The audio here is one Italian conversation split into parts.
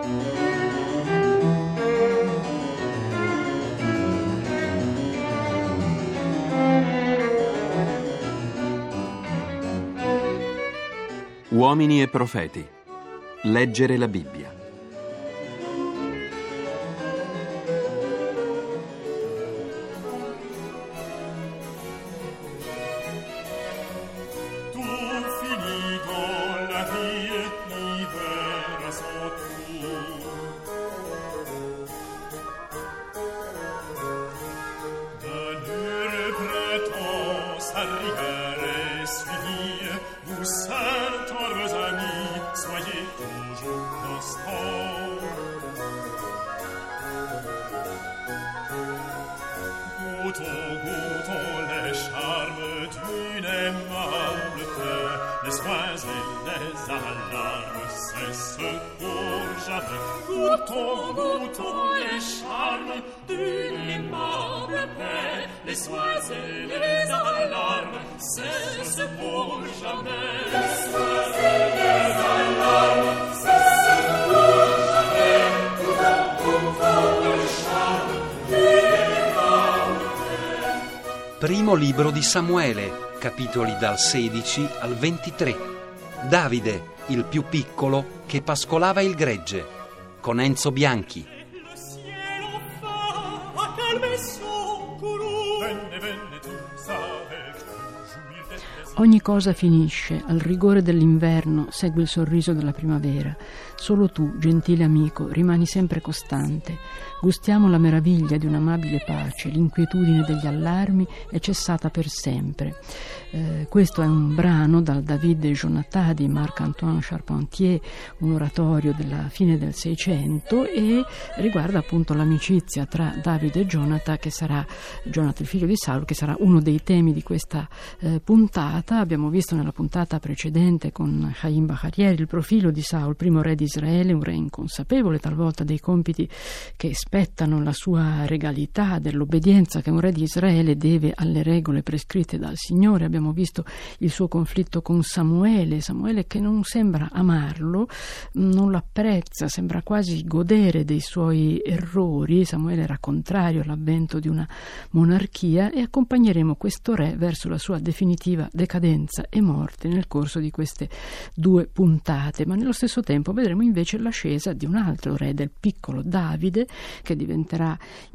Uomini e profeti. Leggere la Bibbia. Goûtons les charmes d'une aimable paix, les soins et les alarmes cessent pour jamais. Goûtons les charmes d'une aimable paix, les soins et les alarmes cessent pour jamais. Les soins et les alarmes cessent pour jamais. Goûtons les charmes d'une aimable paix. Primo libro di Samuele, capitoli dal 16 al 23. Davide, il più piccolo, che pascolava il gregge, con Enzo Bianchi. Ogni cosa finisce, al rigore dell'inverno segue il sorriso della primavera. Solo tu, gentile amico, rimani sempre costante. Gustiamo la meraviglia di un'amabile pace, l'inquietudine degli allarmi è cessata per sempre. Questo è un brano dal David et Jonathan di Marc-Antoine Charpentier, un oratorio della fine del Seicento, e riguarda appunto l'amicizia tra Davide e Jonathan, che sarà Jonathan il figlio di Saul, che sarà uno dei temi di questa puntata. Abbiamo visto nella puntata precedente con Chaim Bachariel il profilo di Saul, primo re di Israele, un re inconsapevole talvolta dei compiti che spettano la sua regalità, dell'obbedienza che un re di Israele deve alle regole prescritte dal Signore. Abbiamo visto il suo conflitto con Samuele che non sembra amarlo, non lo apprezza, sembra quasi godere dei suoi errori. Samuele era contrario all'avvento di una monarchia, e accompagneremo questo re verso la sua definitiva decadenza e morte nel corso di queste due puntate, ma nello stesso tempo vedremo invece l'ascesa di un altro re, del piccolo Davide, che diventerà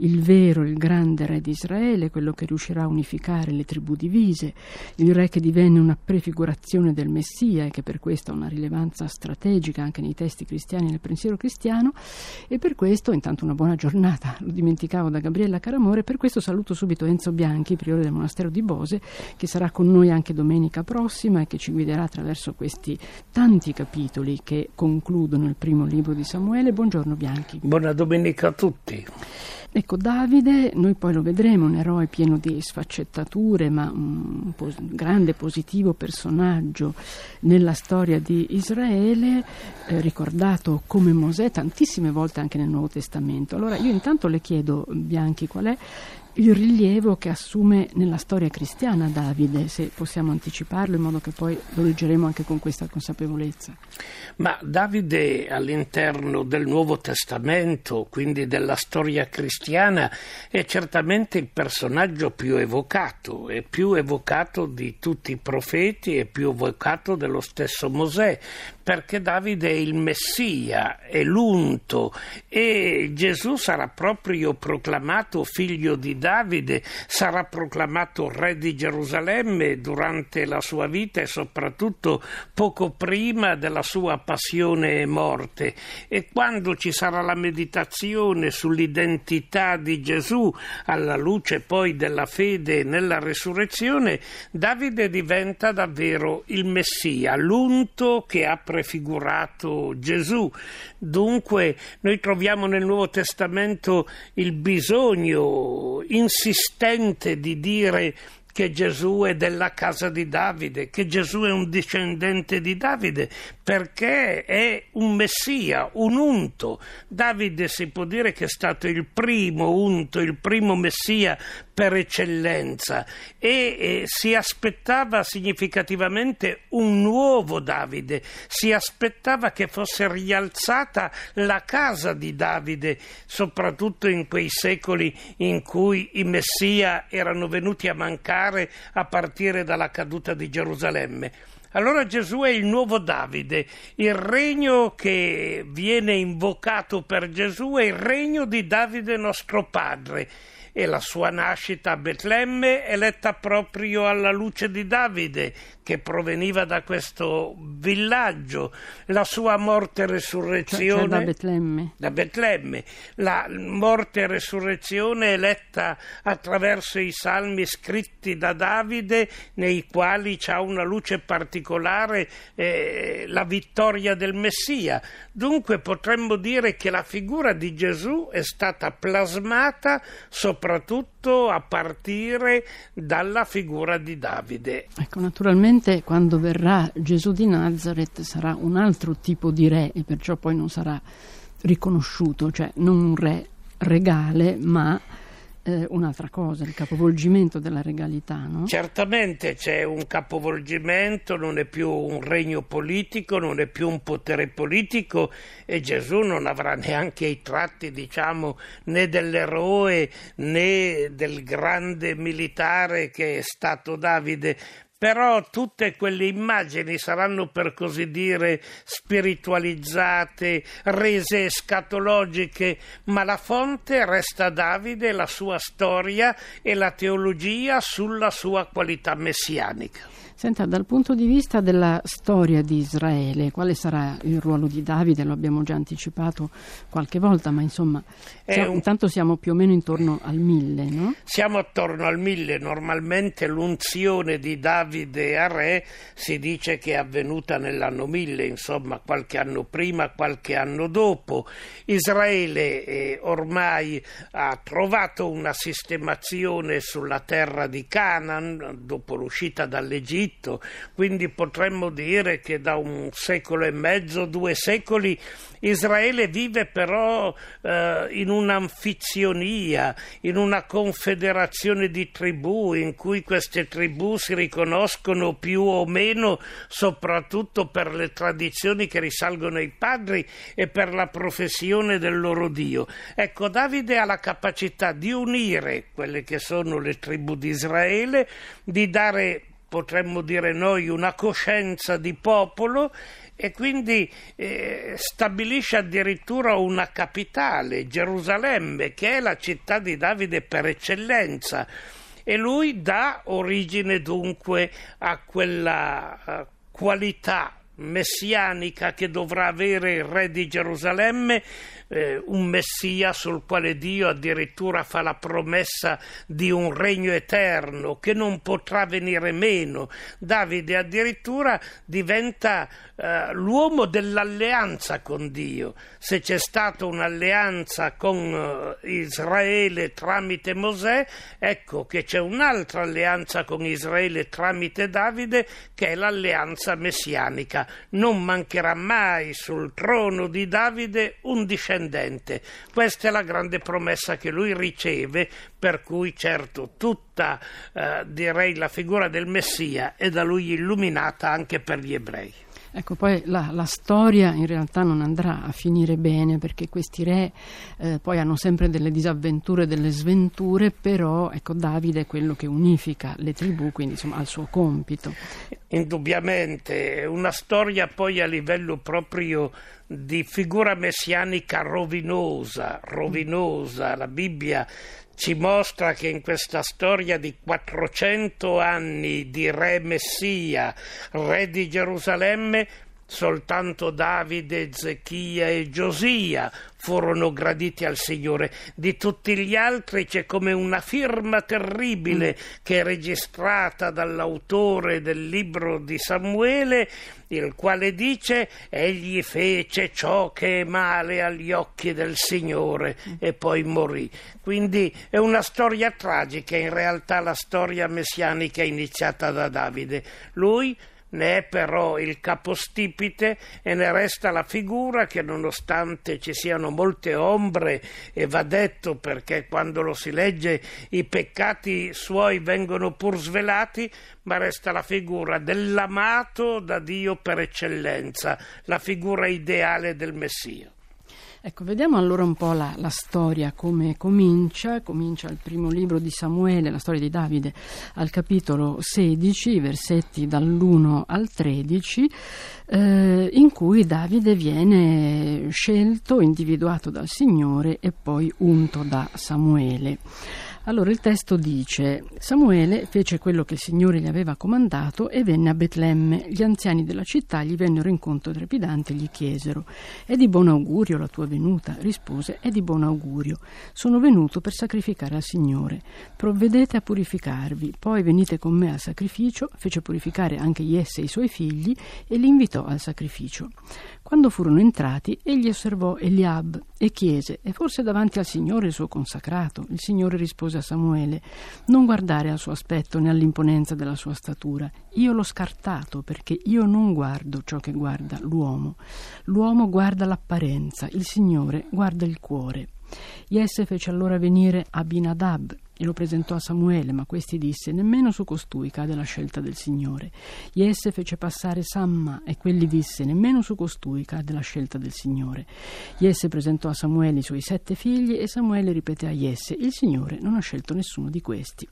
il grande re di Israele, quello che riuscirà a unificare le tribù divise, il re che divenne una prefigurazione del Messia e che per questo ha una rilevanza strategica anche nei testi cristiani e nel pensiero cristiano. E per questo, intanto, una buona giornata, lo dimenticavo, da Gabriella Caramore. Per questo saluto subito Enzo Bianchi, priore del monastero di Bose, che sarà con noi anche domenica prossima e che ci guiderà attraverso questi tanti capitoli che concludono il primo libro di Samuele. Buongiorno Bianchi. Buona domenica a tutti. Ecco, Davide, noi poi lo vedremo, un eroe pieno di sfaccettature, ma un grande positivo personaggio nella storia di Israele, ricordato come Mosè tantissime volte anche nel Nuovo Testamento. Allora io intanto le chiedo, Bianchi, qual è il rilievo che assume nella storia cristiana Davide, se possiamo anticiparlo in modo che poi lo leggeremo anche con questa consapevolezza. Ma Davide all'interno del Nuovo Testamento, quindi della storia cristiana, è certamente il personaggio più evocato, è più evocato di tutti i profeti, è più evocato dello stesso Mosè, perché Davide è il Messia, è l'unto, e Gesù sarà proprio proclamato figlio di Davide, sarà proclamato re di Gerusalemme durante la sua vita e soprattutto poco prima della sua passione e morte. E quando ci sarà la meditazione sull'identità di Gesù alla luce poi della fede nella resurrezione, Davide diventa davvero il Messia, l'unto che ha prefigurato Gesù. Dunque noi troviamo nel Nuovo Testamento il bisogno insistente di dire che Gesù è della casa di Davide, che Gesù è un discendente di Davide, perché è un Messia, un unto. Davide si può dire che è stato il primo unto, il primo Messia per eccellenza, e si aspettava significativamente un nuovo Davide, si aspettava che fosse rialzata la casa di Davide, soprattutto in quei secoli in cui i Messia erano venuti a mancare a partire dalla caduta di Gerusalemme. Allora Gesù è il nuovo Davide, il regno che viene invocato per Gesù è il regno di Davide nostro padre, e la sua nascita a Betlemme è letta proprio alla luce di Davide, che proveniva da questo villaggio, la sua morte e resurrezione, cioè da Betlemme. Da Betlemme. La morte e resurrezione è letta attraverso i salmi scritti da Davide, nei quali c'ha una luce particolare la vittoria del Messia. Dunque potremmo dire che la figura di Gesù è stata plasmata soprattutto a partire dalla figura di Davide. Ecco, naturalmente quando verrà Gesù di Nazareth sarà un altro tipo di re, e perciò poi non sarà riconosciuto, cioè non un re regale, ma un'altra cosa, il capovolgimento della regalità, no? Certamente c'è un capovolgimento, non è più un regno politico, non è più un potere politico, e Gesù non avrà neanche i tratti, diciamo, né dell'eroe né del grande militare che è stato Davide. Però tutte quelle immagini saranno, per così dire, spiritualizzate, rese escatologiche, ma la fonte resta Davide, la sua storia e la teologia sulla sua qualità messianica. Senta, dal punto di vista della storia di Israele, quale sarà il ruolo di Davide? Lo abbiamo già anticipato qualche volta, ma insomma, intanto siamo più o meno intorno al 1000, no? Siamo attorno al 1000, normalmente l'unzione di Davide a re si dice che è avvenuta nell'anno 1000, insomma qualche anno prima, qualche anno dopo. Israele ormai ha trovato una sistemazione sulla terra di Canaan dopo l'uscita dall'Egitto, quindi potremmo dire che da 1 secolo e mezzo, 2 secoli, Israele vive però in un'anfizionia, in una confederazione di tribù, in cui queste tribù si riconoscono più o meno soprattutto per le tradizioni che risalgono ai padri e per la professione del loro Dio. Ecco, Davide ha la capacità di unire quelle che sono le tribù di Israele, di dare, potremmo dire noi, una coscienza di popolo, e quindi stabilisce addirittura una capitale, Gerusalemme, che è la città di Davide per eccellenza, e lui dà origine dunque a quella qualità messianica che dovrà avere il re di Gerusalemme, un Messia sul quale Dio addirittura fa la promessa di un regno eterno che non potrà venire meno. Davide addirittura diventa l'uomo dell'alleanza con Dio. Se c'è stata un'alleanza con Israele tramite Mosè, ecco che c'è un'altra alleanza con Israele tramite Davide, che è l'alleanza messianica. Non mancherà mai sul trono di Davide un discendente. Questa è la grande promessa che lui riceve, per cui certo tutta direi la figura del Messia è da lui illuminata anche per gli ebrei. Ecco, poi la storia in realtà non andrà a finire bene, perché questi re poi hanno sempre delle disavventure, delle sventure, però ecco, Davide è quello che unifica le tribù, quindi insomma ha il suo compito. Indubbiamente, una storia poi a livello proprio di figura messianica rovinosa. La Bibbia ci mostra che in questa storia di 400 anni di re Messia, re di Gerusalemme, soltanto Davide, Ezechia e Giosia furono graditi al Signore. Di tutti gli altri c'è come una firma terribile che è registrata dall'autore del libro di Samuele, il quale dice: egli fece ciò che è male agli occhi del Signore e poi morì. Quindi è una storia tragica, in realtà la storia messianica è iniziata da Davide. Lui ne è però il capostipite e ne resta la figura che, nonostante ci siano molte ombre, e va detto perché quando lo si legge i peccati suoi vengono pur svelati, ma resta la figura dell'amato da Dio per eccellenza, la figura ideale del Messia. Ecco, vediamo allora un po' la storia, come comincia il primo libro di Samuele, la storia di Davide, al capitolo 16, versetti dall'1 al 13, in cui Davide viene scelto, individuato dal Signore e poi unto da Samuele. Allora il testo dice: Samuele fece quello che il Signore gli aveva comandato e venne a Betlemme. Gli anziani della città gli vennero incontro trepidanti e gli chiesero: è di buon augurio la tua venuta? Rispose: è di buon augurio. Sono venuto per sacrificare al Signore. Provvedete a purificarvi, poi venite con me al sacrificio. Fece purificare anche Jesse e i suoi figli e li invitò al sacrificio. Quando furono entrati, egli osservò Eliab e chiese: è forse davanti al Signore il suo consacrato? Il Signore rispose a Samuele: non guardare al suo aspetto né all'imponenza della sua statura. Io l'ho scartato, perché io non guardo ciò che guarda l'uomo. L'uomo guarda l'apparenza, il Signore guarda il cuore. Jesse fece allora venire Abinadab e lo presentò a Samuele, ma questi disse: nemmeno su costui cade la scelta del Signore. Jesse fece passare Samma e quelli disse: nemmeno su costui cade la scelta del Signore. Jesse presentò a Samuele i suoi 7 figli e Samuele ripeté a Jesse: il Signore non ha scelto nessuno di questi.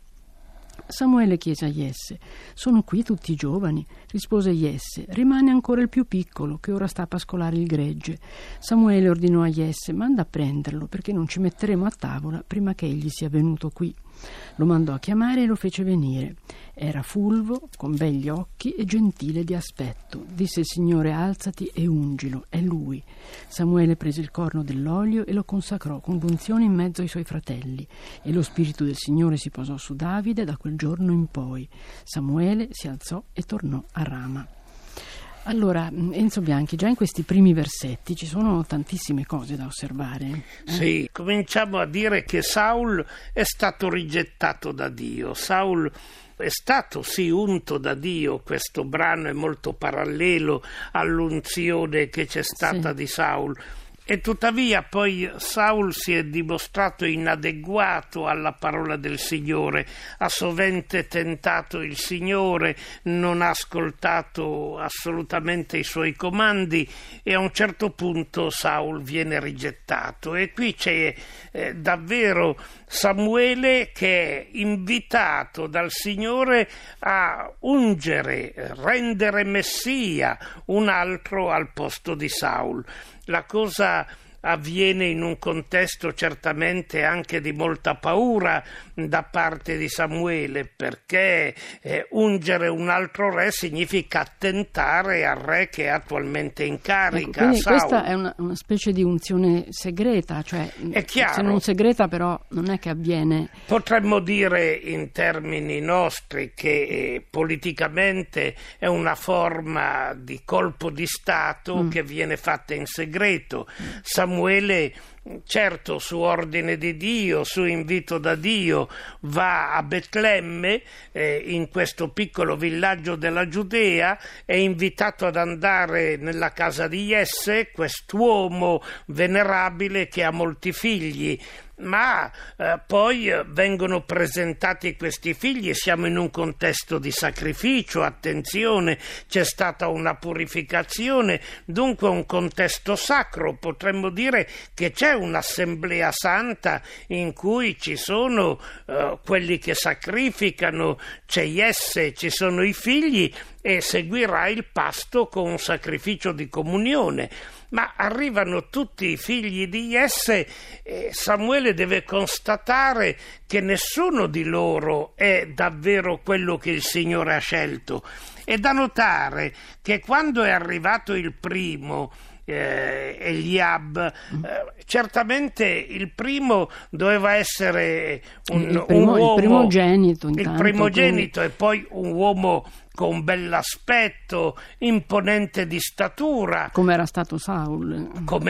Samuele chiese a Jesse: sono qui tutti i giovani? Rispose Jesse: rimane ancora il più piccolo, che ora sta a pascolare il gregge. Samuele ordinò a Jesse: manda a prenderlo, perché non ci metteremo a tavola prima che egli sia venuto qui. Lo mandò a chiamare e lo fece venire. Era fulvo, con begli occhi e gentile di aspetto. Disse il Signore: alzati e ungilo, è lui. Samuele prese il corno dell'olio e lo consacrò con l'unzione in mezzo ai suoi fratelli. E lo spirito del Signore si posò su Davide da quel giorno in poi. Samuele si alzò e tornò a Rama. Allora, Enzo Bianchi, già in questi primi versetti ci sono tantissime cose da osservare. Sì, cominciamo a dire che Saul è stato rigettato da Dio. Saul è stato sì unto da Dio. Questo brano è molto parallelo all'unzione che c'è stata di Saul. E tuttavia poi Saul si è dimostrato inadeguato alla parola del Signore, ha sovente tentato il Signore, non ha ascoltato assolutamente i suoi comandi e a un certo punto Saul viene rigettato. E qui c'è davvero Samuele che è invitato dal Signore a ungere, rendere Messia un altro al posto di Saul. La cosa avviene in un contesto certamente anche di molta paura da parte di Samuele, perché ungere un altro re significa attentare al re che è attualmente in carica. Ecco, quindi questa è una specie di unzione segreta, cioè è chiaro, se non segreta però non è che avviene. Potremmo dire in termini nostri che politicamente è una forma di colpo di Stato che viene fatta in segreto. Samuele, certo, su ordine di Dio, su invito da Dio, va a Betlemme, in questo piccolo villaggio della Giudea, è invitato ad andare nella casa di Jesse, quest'uomo venerabile che ha molti figli. Ma poi vengono presentati questi figli e siamo in un contesto di sacrificio, attenzione, c'è stata una purificazione, dunque un contesto sacro. Potremmo dire che c'è un'assemblea santa in cui ci sono quelli che sacrificano, c'è Jesse, ci sono i figli e seguirà il pasto con un sacrificio di comunione. Ma arrivano tutti i figli di Jesse e Samuele deve constatare che nessuno di loro è davvero quello che il Signore ha scelto. È da notare che quando è arrivato il primo, Eliab, certamente il primo doveva essere un uomo, il primogenito e poi un uomo con bell'aspetto, imponente di statura, come era stato Saul.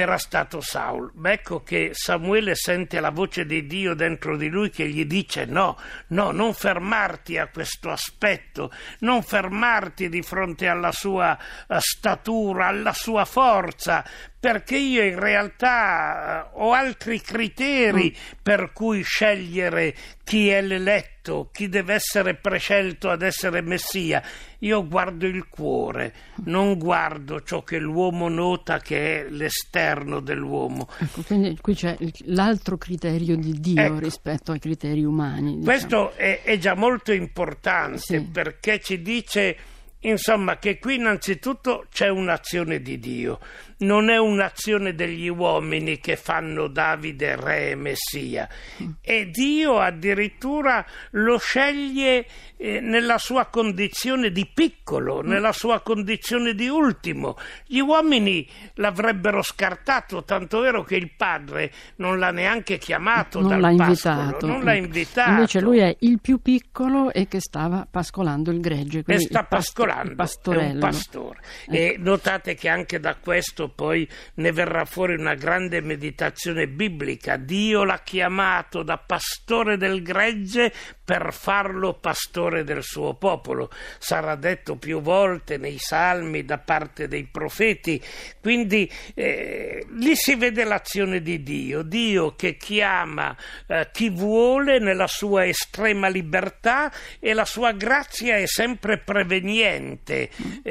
Ma ecco che Samuele sente la voce di Dio dentro di lui che gli dice: no, non fermarti a questo aspetto, non fermarti di fronte alla sua statura, alla sua forza, perché io in realtà ho altri criteri per cui scegliere chi è l'eletto, chi deve essere prescelto ad essere Messia. Io guardo il cuore, non guardo ciò che l'uomo nota, che è l'esterno dell'uomo. Ecco, quindi qui c'è l'altro criterio di Dio, rispetto ai criteri umani. Diciamo. Questo è già molto importante, perché ci dice, insomma, che qui innanzitutto c'è un'azione di Dio. Non è un'azione degli uomini che fanno Davide re e Messia, e Dio addirittura lo sceglie nella sua condizione di piccolo, nella sua condizione di ultimo. Gli uomini l'avrebbero scartato, tanto vero che il padre non l'ha neanche chiamato non dal l'ha pascolo, non l'ha invitato. Invece lui è il più piccolo e che stava pascolando il gregge, e sta pascolando, è un pastore. E notate che anche da questo poi ne verrà fuori una grande meditazione biblica. Dio l'ha chiamato da pastore del gregge per farlo pastore del suo popolo. Sarà detto più volte nei salmi da parte dei profeti. Quindi lì si vede l'azione di Dio che chiama chi vuole nella sua estrema libertà, e la sua grazia è sempre preveniente.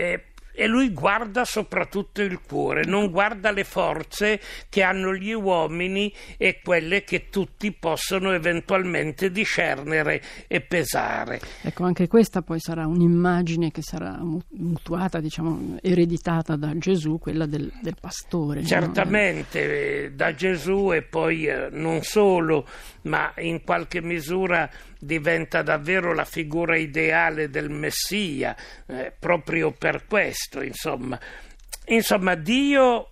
E lui guarda soprattutto il cuore, non guarda le forze che hanno gli uomini e quelle che tutti possono eventualmente discernere e pesare. Ecco, anche questa poi sarà un'immagine che sarà mutuata, diciamo, ereditata da Gesù, quella del pastore. Certamente, no? Da Gesù, e poi non solo, ma in qualche misura diventa davvero la figura ideale del Messia, proprio per questo, insomma, Dio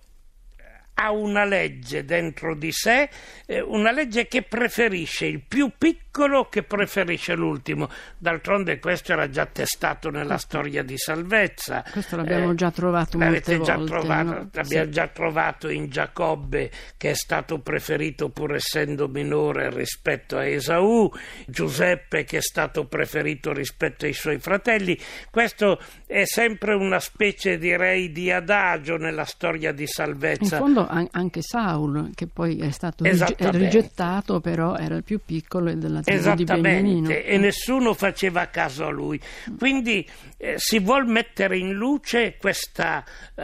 ha una legge dentro di sé, una legge che preferisce il più piccolo, che preferisce l'ultimo. D'altronde questo era già testato nella storia di salvezza. Questo l'abbiamo già trovato molte volte. L'abbiamo già trovato in Giacobbe, che è stato preferito pur essendo minore rispetto a Esaù, Giuseppe che è stato preferito rispetto ai suoi fratelli. Questo è sempre una specie, direi, di adagio nella storia di salvezza. In fondo anche Saul, che poi è stato rigettato, però era il più piccolo e della tribù di Beniamino. E nessuno faceva caso a lui. Quindi si vuol mettere in luce questa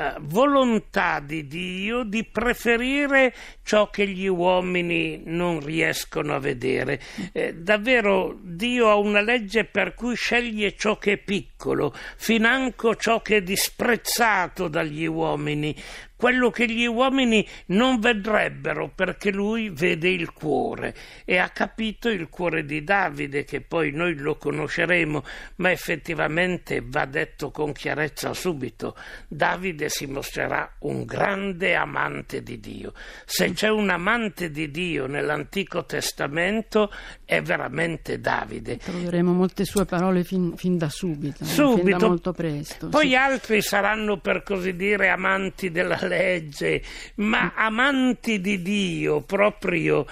volontà di Dio di preferire ciò che gli uomini non riescono a vedere. Davvero Dio ha una legge per cui sceglie ciò che è piccolo, financo ciò che è disprezzato dagli uomini, quello che gli uomini non vedrebbero, perché lui vede il cuore, e ha capito il cuore di Davide, che poi noi lo conosceremo, ma effettivamente va detto con chiarezza subito: Davide si mostrerà un grande amante di Dio. Se c'è un amante di Dio nell'Antico Testamento è veramente Davide. Troveremo molte sue parole fin da subito, fin da molto presto. Poi altri saranno, per così dire, amanti della legge, ma amanti di Dio proprio.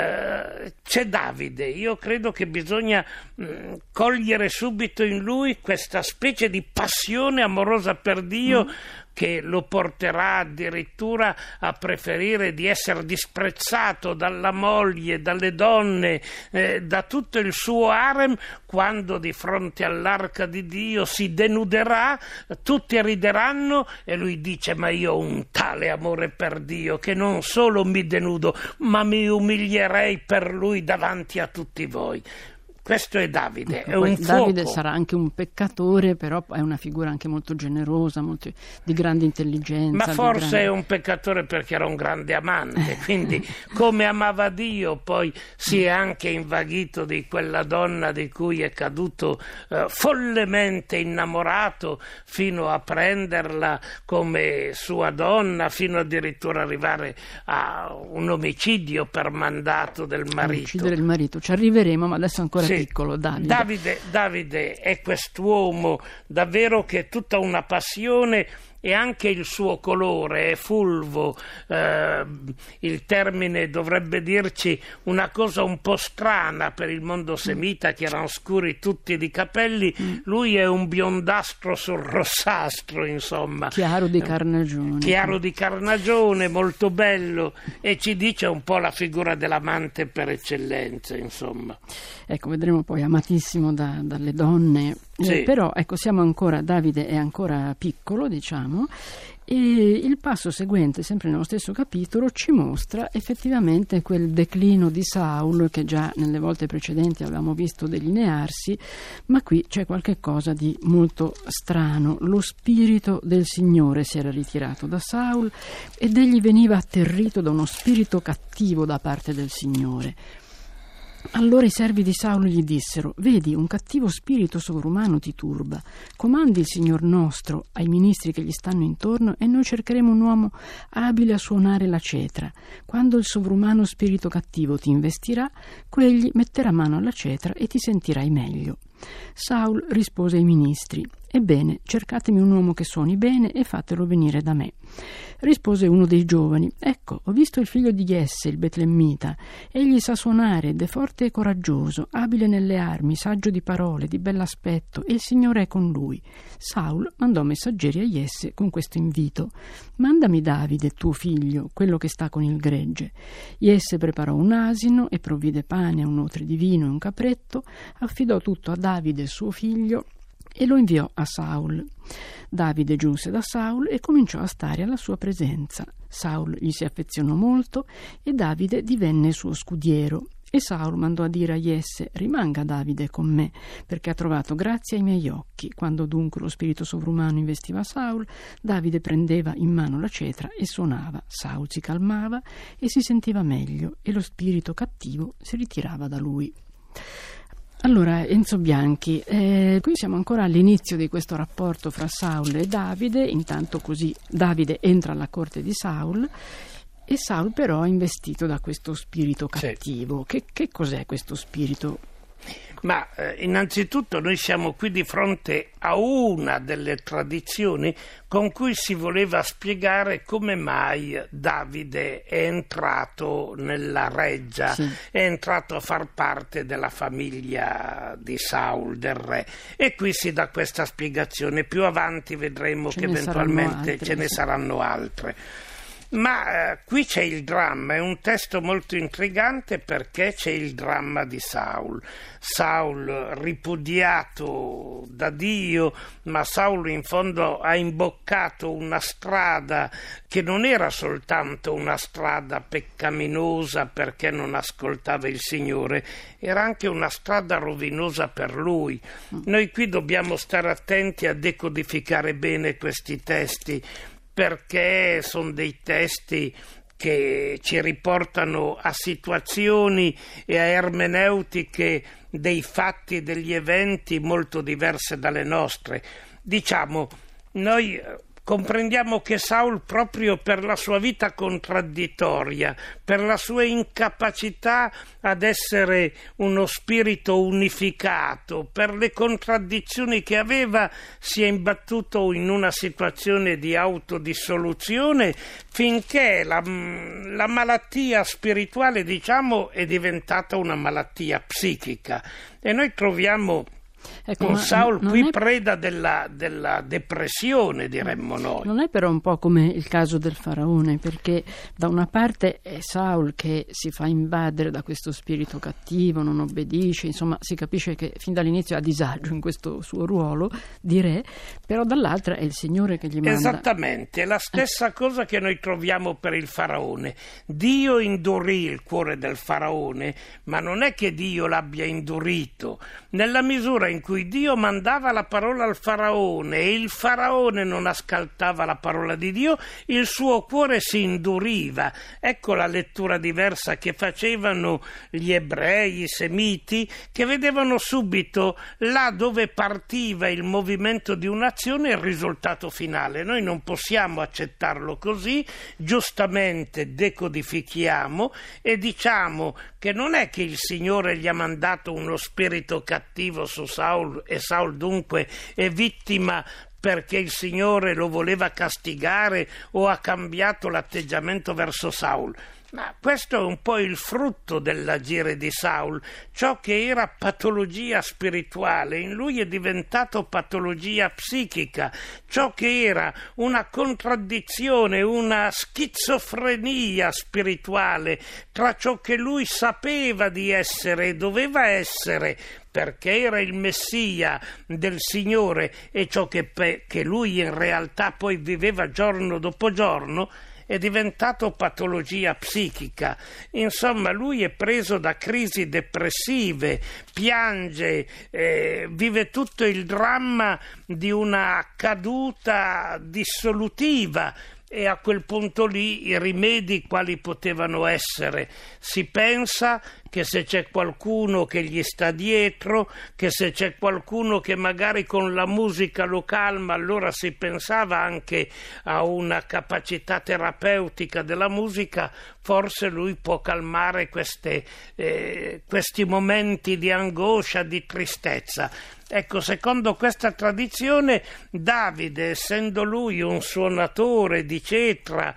C'è Davide. Io credo che bisogna cogliere subito in lui questa specie di passione amorosa per Dio, che lo porterà addirittura a preferire di essere disprezzato dalla moglie, dalle donne, da tutto il suo harem, quando di fronte all'arca di Dio si denuderà, tutti rideranno, e lui dice: ma io ho un tale amore per Dio che non solo mi denudo, ma mi umilierei per lui davanti a tutti voi. Questo è Davide, è Poi un Davide fuoco. sarà anche un peccatore, però è una figura anche molto generosa, molto, di grande intelligenza. Ma forse è un peccatore perché era un grande amante, quindi come amava Dio poi si è anche invaghito di quella donna di cui è caduto follemente innamorato, fino a prenderla come sua donna, fino addirittura arrivare a un omicidio per mandato del marito. Uccidere il marito, ci arriveremo, ma adesso è ancora piccolo Davide è quest'uomo davvero che è tutta una passione, e anche il suo colore è fulvo, il termine dovrebbe dirci una cosa un po' strana per il mondo semita, che erano scuri tutti di capelli, lui è un biondastro sul rossastro, insomma. Chiaro di carnagione, molto bello, e ci dice un po' la figura dell'amante per eccellenza, insomma. Ecco, vedremo poi, amatissimo dalle donne, Sì. Però ecco, Davide è ancora piccolo, diciamo, e il passo seguente, sempre nello stesso capitolo, ci mostra effettivamente quel declino di Saul che già nelle volte precedenti avevamo visto delinearsi, ma qui c'è qualche cosa di molto strano. Lo spirito del Signore si era ritirato da Saul ed egli veniva atterrito da uno spirito cattivo da parte del Signore. Allora i servi di Saulo gli dissero: vedi, un cattivo spirito sovrumano ti turba. Comandi il Signor nostro ai ministri che gli stanno intorno e noi cercheremo un uomo abile a suonare la cetra. Quando il sovrumano spirito cattivo ti investirà, quegli metterà mano alla cetra e ti sentirai meglio. Saul rispose ai ministri: ebbene, cercatemi un uomo che suoni bene e fatelo venire da me. Rispose uno dei giovani: ecco, ho visto il figlio di Jesse, il betlemmita. Egli sa suonare ed è forte e coraggioso, abile nelle armi, saggio di parole, di bell'aspetto, e il Signore è con lui. Saul mandò messaggeri a Jesse con questo invito: mandami Davide, tuo figlio, quello che sta con il gregge. Jesse preparò un asino e provvide pane, un otre di vino e un capretto, affidò tutto a Davide, suo figlio, e lo inviò a Saul. Davide giunse da Saul e cominciò a stare alla sua presenza. Saul gli si affezionò molto e Davide divenne suo scudiero. E Saul mandò a dire a Jesse: rimanga Davide con me, perché ha trovato grazia ai miei occhi. Quando dunque lo spirito sovrumano investiva Saul, Davide prendeva in mano la cetra e suonava. Saul si calmava e si sentiva meglio, e lo spirito cattivo si ritirava da lui. Allora, Enzo Bianchi, qui siamo ancora all'inizio di questo rapporto fra Saul e Davide. Intanto così Davide entra alla corte di Saul e Saul però è investito da questo spirito cattivo. Sì. Che cos'è questo spirito? Ma innanzitutto noi siamo qui di fronte a una delle tradizioni con cui si voleva spiegare come mai Davide è entrato nella reggia, sì, è entrato a far parte della famiglia di Saul, del re. E qui si dà questa spiegazione. Più avanti vedremo che eventualmente ce ne saranno altre. Ma qui c'è il dramma, è un testo molto intrigante perché c'è il dramma di Saul. Saul ripudiato da Dio, ma Saul in fondo ha imboccato una strada che non era soltanto una strada peccaminosa perché non ascoltava il Signore, era anche una strada rovinosa per lui. Noi qui dobbiamo stare attenti a decodificare bene questi testi, perché sono dei testi che ci riportano a situazioni e a ermeneutiche dei fatti e degli eventi molto diverse dalle nostre. Diciamo, noi comprendiamo che Saul, proprio per la sua vita contraddittoria, per la sua incapacità ad essere uno spirito unificato, per le contraddizioni che aveva, si è imbattuto in una situazione di autodissoluzione finché la malattia spirituale, diciamo, è diventata una malattia psichica. E noi troviamo Ecco, un Saul qui è... preda della depressione, diremmo noi. Non è però un po' come il caso del faraone, perché da una parte è Saul che si fa invadere da questo spirito cattivo, non obbedisce, insomma si capisce che fin dall'inizio è a disagio in questo suo ruolo di re, però dall'altra è il Signore che gli manda... Esattamente, è la stessa cosa che noi troviamo per il faraone. Dio indurì il cuore del faraone, ma non è che Dio l'abbia indurito. Nella misura in cui Dio mandava la parola al faraone e il faraone non ascoltava la parola di Dio, il suo cuore si induriva. Ecco la lettura diversa che facevano gli ebrei, i semiti, che vedevano subito là dove partiva il movimento di un'azione il risultato finale. Noi non possiamo accettarlo così, giustamente decodifichiamo e diciamo che non è che il Signore gli ha mandato uno spirito cattivo su Saul e Saul dunque è vittima perché il Signore lo voleva castigare o ha cambiato l'atteggiamento verso Saul. Ma questo è un po' il frutto dell'agire di Saul. Ciò che era patologia spirituale in lui è diventato patologia psichica. Ciò che era una contraddizione, una schizofrenia spirituale tra ciò che lui sapeva di essere e doveva essere, perché era il Messia del Signore, e ciò che lui in realtà poi viveva giorno dopo giorno, è diventato patologia psichica. Insomma, lui è preso da crisi depressive, piange, vive tutto il dramma di una caduta dissolutiva. E a quel punto lì i rimedi quali potevano essere? Si pensa che se c'è qualcuno che gli sta dietro, che se c'è qualcuno che magari con la musica lo calma, allora si pensava anche a una capacità terapeutica della musica, forse lui può calmare questi momenti di angoscia, di tristezza. Ecco, secondo questa tradizione, Davide, essendo lui un suonatore di cetra,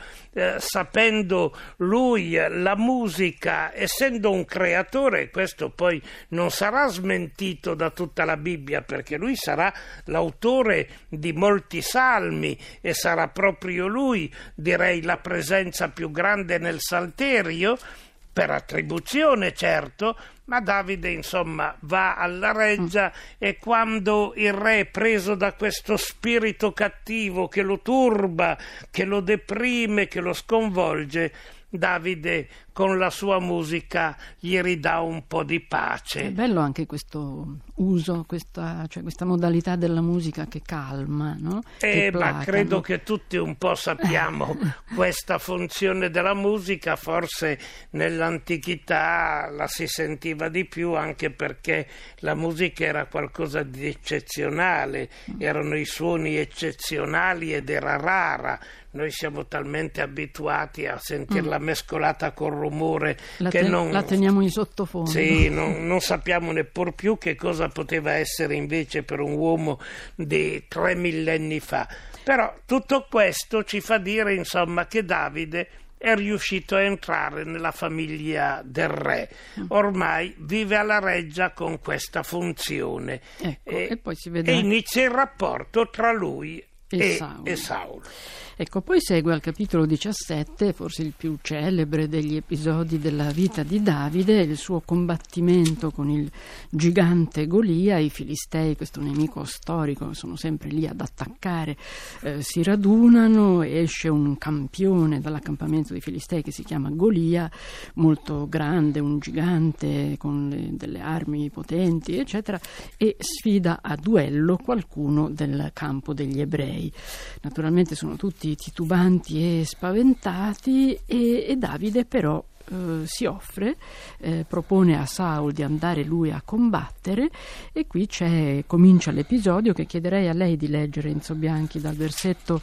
sapendo lui la musica, essendo un creatore, questo poi non sarà smentito da tutta la Bibbia, perché lui sarà l'autore di molti salmi e sarà proprio lui, direi, la presenza più grande nel Salterio, per attribuzione certo, ma Davide insomma va alla reggia e quando il re è preso da questo spirito cattivo che lo turba, che lo deprime, che lo sconvolge, Davide con la sua musica gli ridà un po' di pace. È bello anche questo uso, questa modalità della musica che calma, no? Che placa, ma credo no? che tutti un po' sappiamo questa funzione della musica, forse nell'antichità la si sentiva di più, anche perché la musica era qualcosa di eccezionale, erano i suoni eccezionali ed era rara. Noi siamo talmente abituati a sentirla mescolata col rumore la teniamo in sottofondo. Sì, non sappiamo neppur più che cosa poteva essere invece per un uomo di 3 millenni fa. Però tutto questo ci fa dire insomma che Davide è riuscito a entrare nella famiglia del re. Ormai vive alla reggia con questa funzione. Ecco, e poi si vede e inizia il rapporto tra lui e Saul. Ecco, poi segue al capitolo 17, forse il più celebre degli episodi della vita di Davide, il suo combattimento con il gigante Golia. I filistei, questo nemico storico, sono sempre lì ad attaccare, si radunano, esce un campione dall'accampamento dei filistei che si chiama Golia, molto grande, un gigante con delle armi potenti, eccetera, e sfida a duello qualcuno del campo degli ebrei. Naturalmente sono tutti titubanti e spaventati e Davide però si offre, propone a Saul di andare lui a combattere, e qui comincia l'episodio che chiederei a lei di leggere, Enzo Bianchi, dal versetto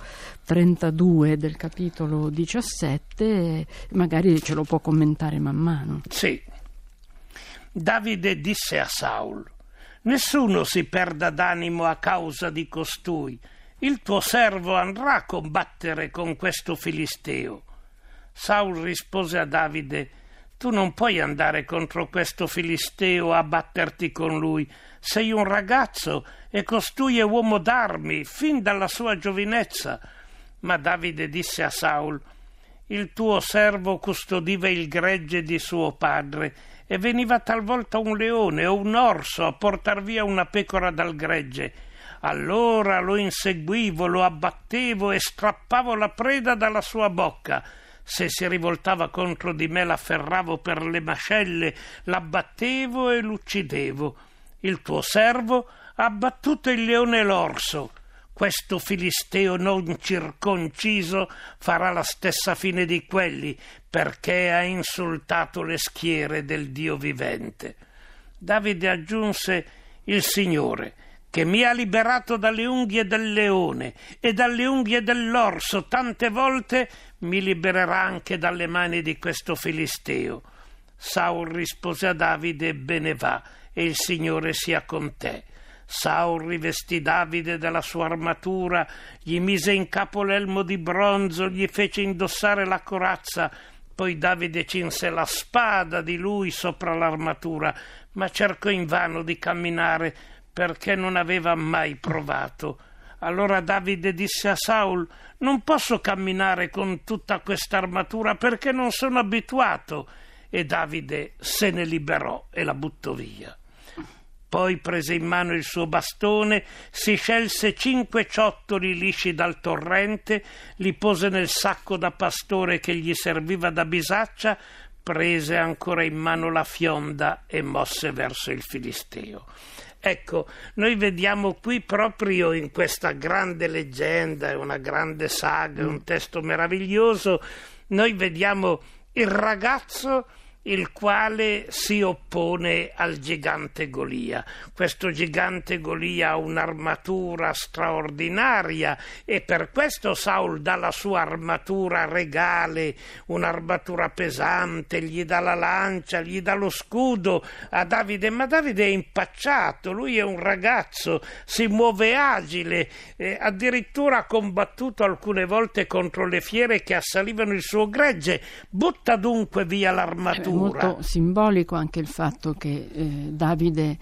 32 del capitolo 17, magari ce lo può commentare man mano. Sì. Davide disse a Saul: nessuno si perda d'animo a causa di costui. Il tuo servo andrà a combattere con questo filisteo. Saul rispose a Davide: tu non puoi andare contro questo filisteo a batterti con lui. Sei un ragazzo e costui è uomo d'armi fin dalla sua giovinezza. Ma Davide disse a Saul: il tuo servo custodiva il gregge di suo padre e veniva talvolta un leone o un orso a portar via una pecora dal gregge. Allora lo inseguivo, lo abbattevo e strappavo la preda dalla sua bocca. Se si rivoltava contro di me l'afferravo per le mascelle, l'abbattevo e l'uccidevo. Il tuo servo ha abbattuto il leone e l'orso. Questo filisteo non circonciso farà la stessa fine di quelli, perché ha insultato le schiere del Dio vivente. Davide aggiunse: il Signore, che mi ha liberato dalle unghie del leone e dalle unghie dell'orso tante volte, mi libererà anche dalle mani di questo filisteo. Saul rispose a Davide: bene va, e il Signore sia con te. Saul rivestì Davide della sua armatura, gli mise in capo l'elmo di bronzo, gli fece indossare la corazza. Poi Davide cinse la spada di lui sopra l'armatura, ma cercò invano di camminare perché non aveva mai provato. Allora Davide disse a Saul: non posso camminare con tutta questa armatura perché non sono abituato. E Davide se ne liberò e la buttò via. Poi prese in mano il suo bastone, si scelse 5 ciottoli lisci dal torrente, li pose nel sacco da pastore che gli serviva da bisaccia, prese ancora in mano la fionda e mosse verso il filisteo. Ecco, noi vediamo qui proprio in questa grande leggenda, è una grande saga, un testo meraviglioso, noi vediamo il ragazzo il quale si oppone al gigante Golia. Questo gigante Golia ha un'armatura straordinaria e per questo Saul dà la sua armatura regale, un'armatura pesante, gli dà la lancia, gli dà lo scudo a Davide, ma Davide è impacciato, lui è un ragazzo, si muove agile, addirittura ha combattuto alcune volte contro le fiere che assalivano il suo gregge, butta dunque via l'armatura. È molto simbolico anche il fatto che Davide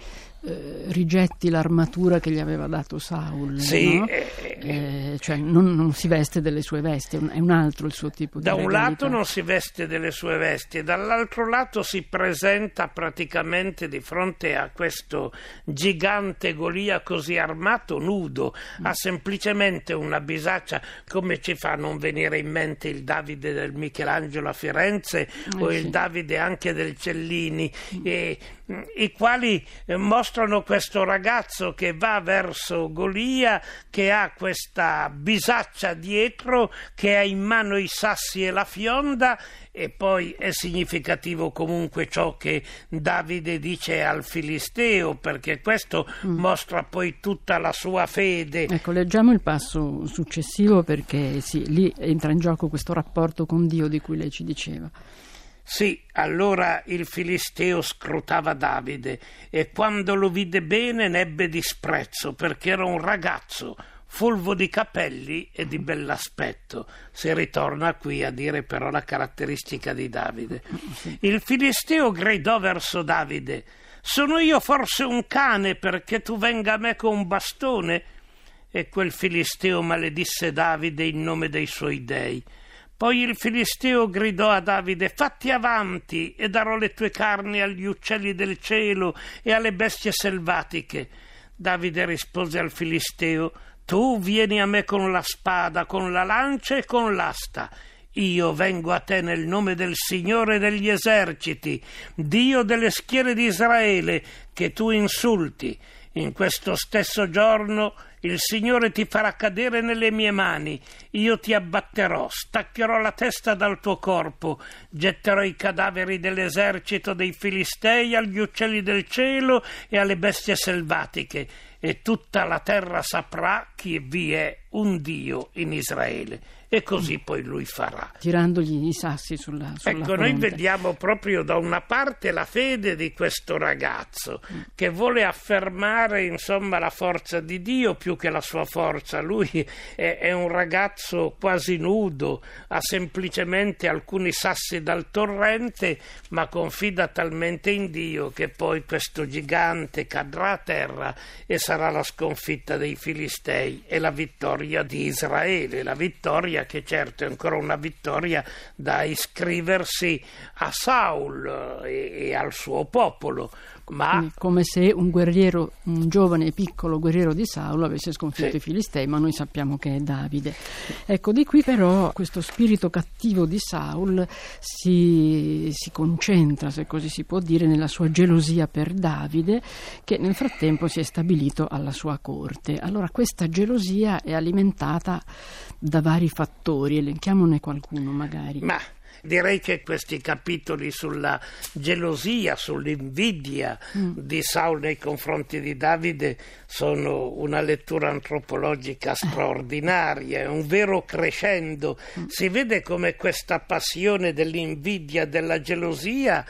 rigetti l'armatura che gli aveva dato Saul, sì, no? Cioè non si veste delle sue vesti, è un altro il suo tipo di regalità. Da un lato non si veste delle sue vesti e dall'altro lato si presenta praticamente di fronte a questo gigante Golia così armato, nudo, ha semplicemente una bisaccia. Come ci fa a non venire in mente il Davide del Michelangelo a Firenze o il Davide anche del Cellini, i quali mostrano questo ragazzo che va verso Golia, che ha questa bisaccia dietro, che ha in mano i sassi e la fionda. E poi è significativo comunque ciò che Davide dice al filisteo, perché questo mostra poi tutta la sua fede. Ecco, leggiamo il passo successivo, perché sì, lì entra in gioco questo rapporto con Dio di cui lei ci diceva. Sì, allora il filisteo scrutava Davide e quando lo vide bene ne ebbe disprezzo, perché era un ragazzo fulvo di capelli e di bell'aspetto. Si ritorna qui a dire però la caratteristica di Davide. Il filisteo gridò verso Davide: sono io forse un cane perché tu venga a me con un bastone? E quel filisteo maledisse Davide in nome dei suoi dei. Poi il filisteo gridò a Davide: fatti avanti e darò le tue carni agli uccelli del cielo e alle bestie selvatiche. Davide rispose al filisteo: tu vieni a me con la spada, con la lancia e con l'asta. Io vengo a te nel nome del Signore degli eserciti, Dio delle schiere di Israele, che tu insulti. In questo stesso giorno il Signore ti farà cadere nelle mie mani, io ti abbatterò, staccherò la testa dal tuo corpo, getterò i cadaveri dell'esercito dei Filistei agli uccelli del cielo e alle bestie selvatiche, e tutta la terra saprà che vi è un Dio in Israele. E così poi lui farà. Tirandogli i sassi sulla ecco, fronte. Noi vediamo proprio da una parte la fede di questo ragazzo che vuole affermare insomma la forza di Dio più più che la sua forza. Lui è un ragazzo quasi nudo, ha semplicemente alcuni sassi dal torrente, ma confida talmente in Dio che poi questo gigante cadrà a terra e sarà la sconfitta dei Filistei e la vittoria di Israele, la vittoria che certo è ancora una vittoria da iscriversi a Saul e al suo popolo. Ma come se un giovane e piccolo guerriero di Saulo avesse sconfitto i Filistei, ma noi sappiamo che è Davide. Ecco, di qui però questo spirito cattivo di Saul si concentra, se così si può dire, nella sua gelosia per Davide, che nel frattempo si è stabilito alla sua corte. Allora questa gelosia è alimentata da vari fattori, elenchiamone qualcuno magari. Ma direi che questi capitoli sulla gelosia, sull'invidia di Saul nei confronti di Davide sono una lettura antropologica straordinaria, è un vero crescendo. Si vede come questa passione dell'invidia, della gelosia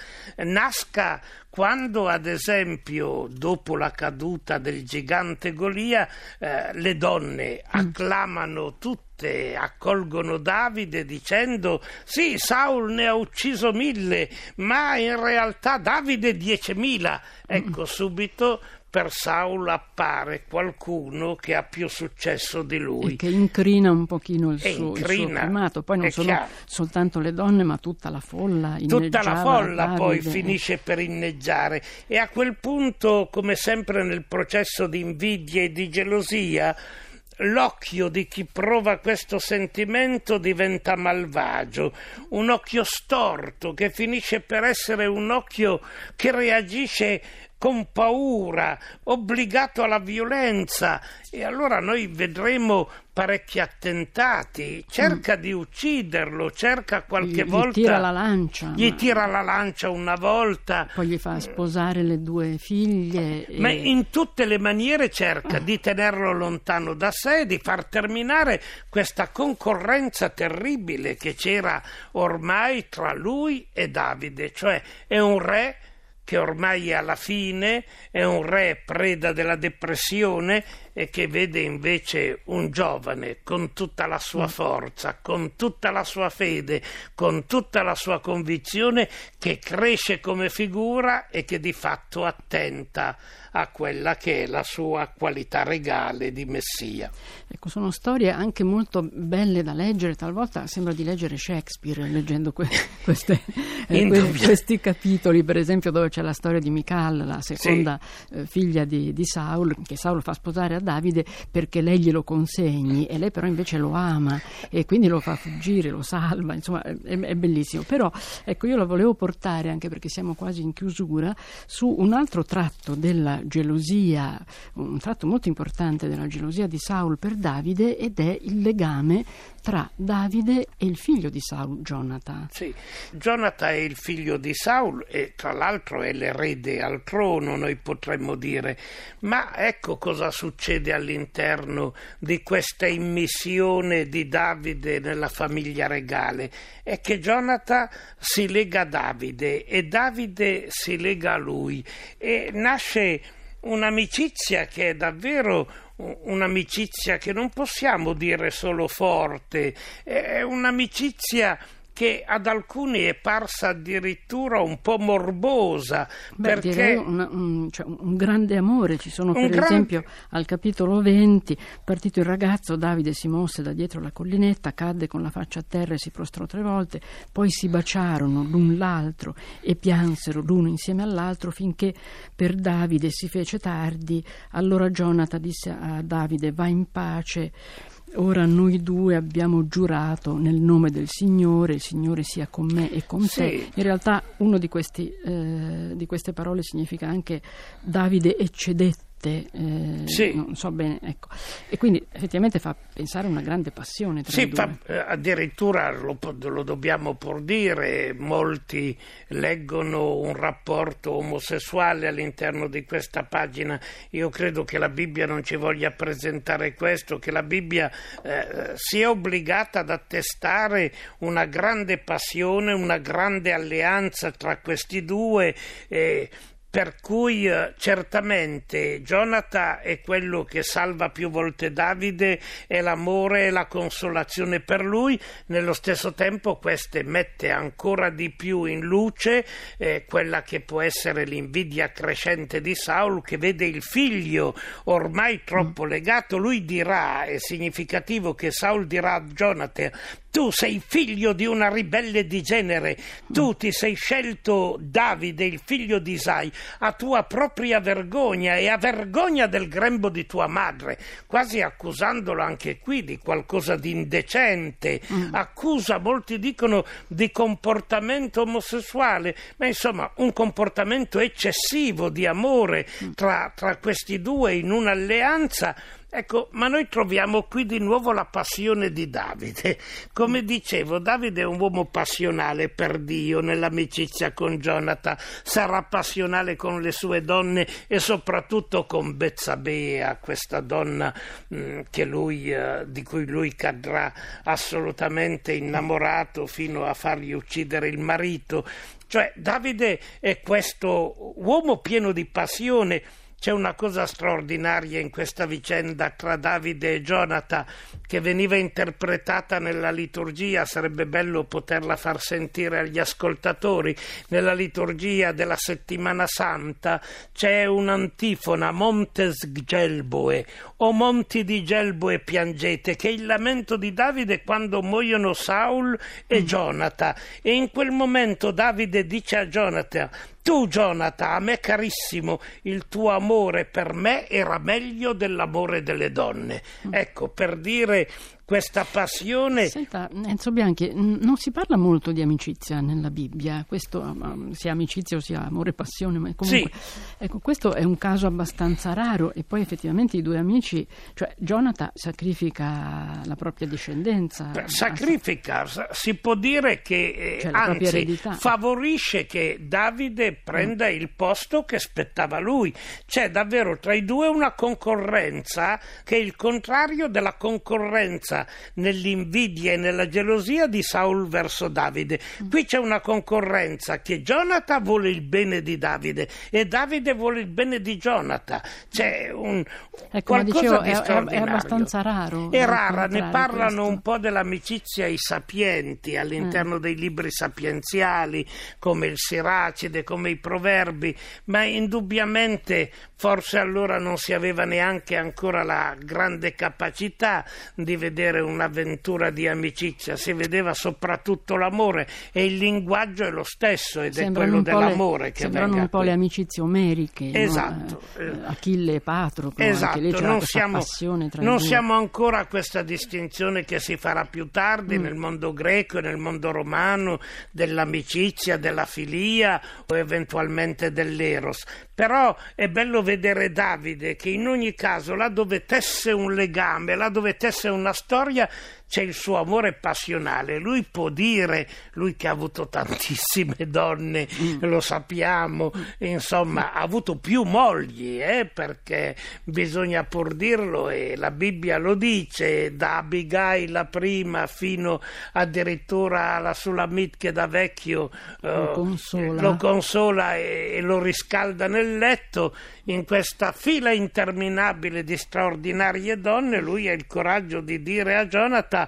nasca quando, ad esempio, dopo la caduta del gigante Golia, le donne acclamano tutte, accolgono Davide dicendo: sì, Saul ne ha ucciso 1000, ma in realtà Davide 10.000. Ecco, subito per Saul appare qualcuno che ha più successo di lui. E che incrina un pochino il suo primato. Poi non sono soltanto le donne, ma tutta la folla inneggiava. Tutta la folla Davide. Poi finisce per inneggiare. E a quel punto, come sempre nel processo di invidia e di gelosia, l'occhio di chi prova questo sentimento diventa malvagio, un occhio storto che finisce per essere un occhio che reagisce con paura, obbligato alla violenza, e allora noi vedremo parecchi attentati. Cerca di ucciderlo, cerca qualche volta. Gli tira la lancia. Gli tira la lancia una volta. Poi gli fa sposare le 2 figlie. Ma in tutte le maniere cerca di tenerlo lontano da sé, di far terminare questa concorrenza terribile che c'era ormai tra lui e Davide. Cioè è un re che ormai è alla fine, è un re preda della depressione e che vede invece un giovane con tutta la sua forza, con tutta la sua fede, con tutta la sua convinzione, che cresce come figura e che di fatto attenta a quella che è la sua qualità regale di Messia. Ecco, sono storie anche molto belle da leggere, talvolta sembra di leggere Shakespeare leggendo questi capitoli, per esempio dove c'è la storia di Michal, la seconda figlia di Saul, che Saul fa sposare a Davide perché lei glielo consegni, e lei però invece lo ama e quindi lo fa fuggire, lo salva, insomma è bellissimo. Però ecco, io la volevo portare, anche perché siamo quasi in chiusura, su un altro tratto della gelosia, un tratto molto importante della gelosia di Saul per Davide, ed è il legame tra Davide e il figlio di Saul, Jonathan. Sì, Jonathan è il figlio di Saul e tra l'altro è l'erede al trono, noi potremmo dire. Ma ecco cosa succede all'interno di questa immissione di Davide nella famiglia regale. È che Jonathan si lega a Davide e Davide si lega a lui, e nasce un'amicizia che è davvero un'amicizia che non possiamo dire solo forte, è un'amicizia che ad alcuni è parsa addirittura un po' morbosa. Perché direi un grande amore. Ci sono esempio al capitolo 20: partito il ragazzo, Davide si mosse da dietro la collinetta, cadde con la faccia a terra e si prostrò 3 volte, poi si baciarono l'un l'altro e piansero l'uno insieme all'altro finché per Davide si fece tardi. Allora Jonathan disse a Davide: va in pace, ora noi 2 abbiamo giurato nel nome del Signore, il Signore sia con me e con te. In realtà uno di queste parole significa anche Davide eccedette. Non so bene, ecco. E quindi effettivamente fa pensare a una grande passione tra i due. Addirittura lo dobbiamo pur dire, molti leggono un rapporto omosessuale all'interno di questa pagina. Io credo che la Bibbia non ci voglia presentare questo, che la Bibbia sia obbligata ad attestare una grande passione, una grande alleanza tra questi due, Per cui certamente Jonathan è quello che salva più volte Davide, è l'amore e la consolazione per lui. Nello stesso tempo queste mette ancora di più in luce quella che può essere l'invidia crescente di Saul, che vede il figlio ormai troppo legato. Lui dirà, è significativo che Saul dirà a Jonathan: tu sei figlio di una ribelle di genere, tu ti sei scelto Davide, il figlio di Isai, a tua propria vergogna e a vergogna del grembo di tua madre, quasi accusandolo anche qui di qualcosa di indecente. Accusa, molti dicono, di comportamento omosessuale, ma insomma un comportamento eccessivo di amore tra questi due in un'alleanza. Ecco, ma noi troviamo qui di nuovo la passione di Davide. Come dicevo, Davide è un uomo passionale per Dio nell'amicizia con Jonathan, sarà passionale con le sue donne e soprattutto con Betsabea, questa donna di cui lui cadrà assolutamente innamorato fino a fargli uccidere il marito. Cioè, Davide è questo uomo pieno di passione. C'è una cosa straordinaria in questa vicenda tra Davide e Jonathan che veniva interpretata nella liturgia, sarebbe bello poterla far sentire agli ascoltatori. Nella liturgia della Settimana Santa c'è un'antifona: Montes Gelboe, o monti di Gelboe piangete, che è il lamento di Davide quando muoiono Saul e Jonathan, e in quel momento Davide dice a Jonathan: tu, Jonathan, a me carissimo, il tuo amore per me era meglio dell'amore delle donne. Ecco, per dire questa passione. Senta, Enzo Bianchi, non si parla molto di amicizia nella Bibbia, questo sia amicizia o sia amore e passione, ma comunque ecco, questo è un caso abbastanza raro. E poi effettivamente i due amici, cioè Jonathan sacrifica la propria discendenza. Sacrifica, si può dire che cioè, anzi favorisce che Davide prenda il posto che spettava a lui. C'è davvero tra i due una concorrenza che è il contrario della concorrenza nell'invidia e nella gelosia di Saul verso Davide. Qui c'è una concorrenza che Jonathan vuole il bene di Davide e Davide vuole il bene di Jonathan. C'è qualcosa di straordinario. È abbastanza raro. È rara, ne parlano un po' dell'amicizia i sapienti all'interno dei libri sapienziali, come il Siracide, come i Proverbi, ma indubbiamente forse allora non si aveva neanche ancora la grande capacità di vedere un'avventura di amicizia, si vedeva soprattutto l'amore, e il linguaggio è lo stesso ed è quello dell'amore che sembrano venga un po' qui. le amicizie omeriche, esatto, no? Achille e Patroclo, esatto. Anche lì c'era questa passione tra non i due. siamo ancora a questa distinzione che si farà più tardi nel mondo greco e nel mondo romano dell'amicizia, della filia o eventualmente dell'eros. Però è bello vedere Davide che in ogni caso, là dove tesse un legame, là dove tesse una storia, c'è il suo amore passionale. Lui può dire, lui che ha avuto tantissime donne, lo sappiamo, insomma ha avuto più mogli, perché bisogna pur dirlo, e la Bibbia lo dice, da Abigail la prima fino addirittura alla Sulamit che da vecchio lo consola e lo riscalda nel letto. In questa fila interminabile di straordinarie donne lui ha il coraggio di dire a Jonathan: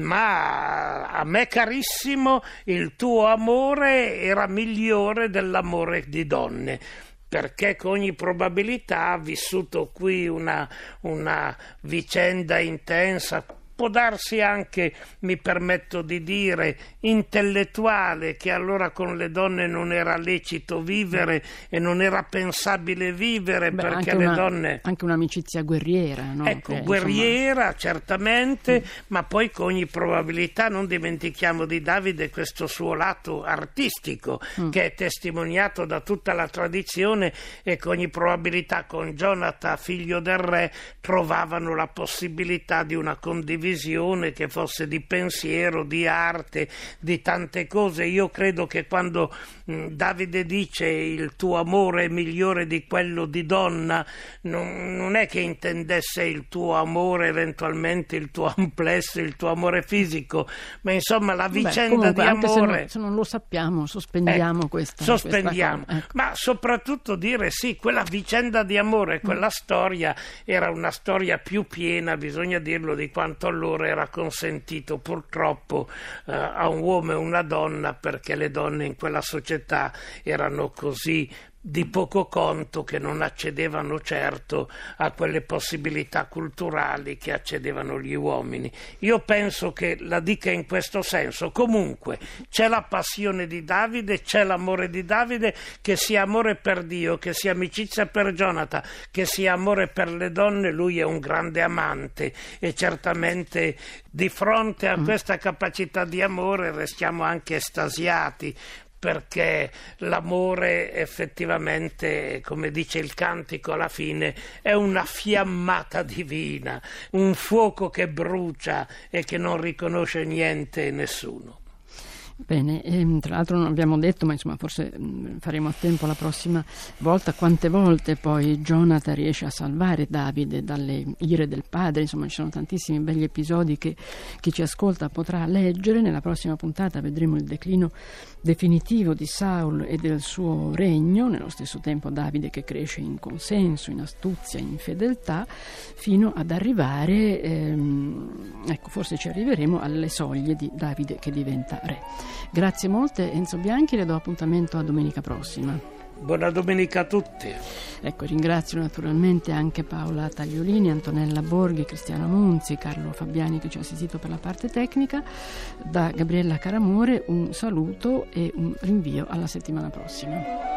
ma a me carissimo, il tuo amore era migliore dell'amore di donne, perché con ogni probabilità ha vissuto qui una vicenda intensa, può darsi anche, mi permetto di dire, intellettuale, che allora con le donne non era lecito vivere e non era pensabile vivere, perché le donne... Anche un'amicizia guerriera, no? Ecco, guerriera, certamente, ma poi con ogni probabilità non dimentichiamo di Davide questo suo lato artistico, che è testimoniato da tutta la tradizione, e con ogni probabilità con Jonathan, figlio del re, trovavano la possibilità di una condivisione visione, che fosse di pensiero, di arte, di tante cose. Io credo che quando Davide dice il tuo amore è migliore di quello di donna, non è che intendesse il tuo amore, eventualmente il tuo amplesso, il tuo amore fisico, ma insomma la vicenda comunque, di anche amore, se non lo sappiamo, sospendiamo questa cosa, ecco. Ma soprattutto dire sì, quella vicenda di amore, quella storia era una storia più piena, bisogna dirlo, di quanto allora era consentito purtroppo a un uomo e una donna, perché le donne in quella società erano così di poco conto che non accedevano certo a quelle possibilità culturali che accedevano gli uomini. Io penso che la dica in questo senso. Comunque c'è la passione di Davide, c'è l'amore di Davide, che sia amore per Dio, che sia amicizia per Jonathan, che sia amore per le donne. Lui è un grande amante e certamente di fronte a questa capacità di amore restiamo anche estasiati, perché l'amore effettivamente, come dice il cantico alla fine, è una fiammata divina, un fuoco che brucia e che non riconosce niente e nessuno. Bene, tra l'altro non abbiamo detto, ma insomma forse faremo a tempo la prossima volta, quante volte poi Jonathan riesce a salvare Davide dalle ire del padre. Insomma ci sono tantissimi belli episodi che chi ci ascolta potrà leggere. Nella prossima puntata vedremo il declino definitivo di Saul e del suo regno, nello stesso tempo Davide che cresce in consenso, in astuzia, in fedeltà, fino ad arrivare, ecco, forse ci arriveremo alle soglie di Davide che diventa re. Grazie molte Enzo Bianchi, le do appuntamento a domenica prossima. Buona domenica a tutti. Ecco, ringrazio naturalmente anche Paola Tagliolini, Antonella Borghi, Cristiano Monzi, Carlo Fabiani che ci ha assistito per la parte tecnica. Da Gabriella Caramore un saluto e un rinvio alla settimana prossima.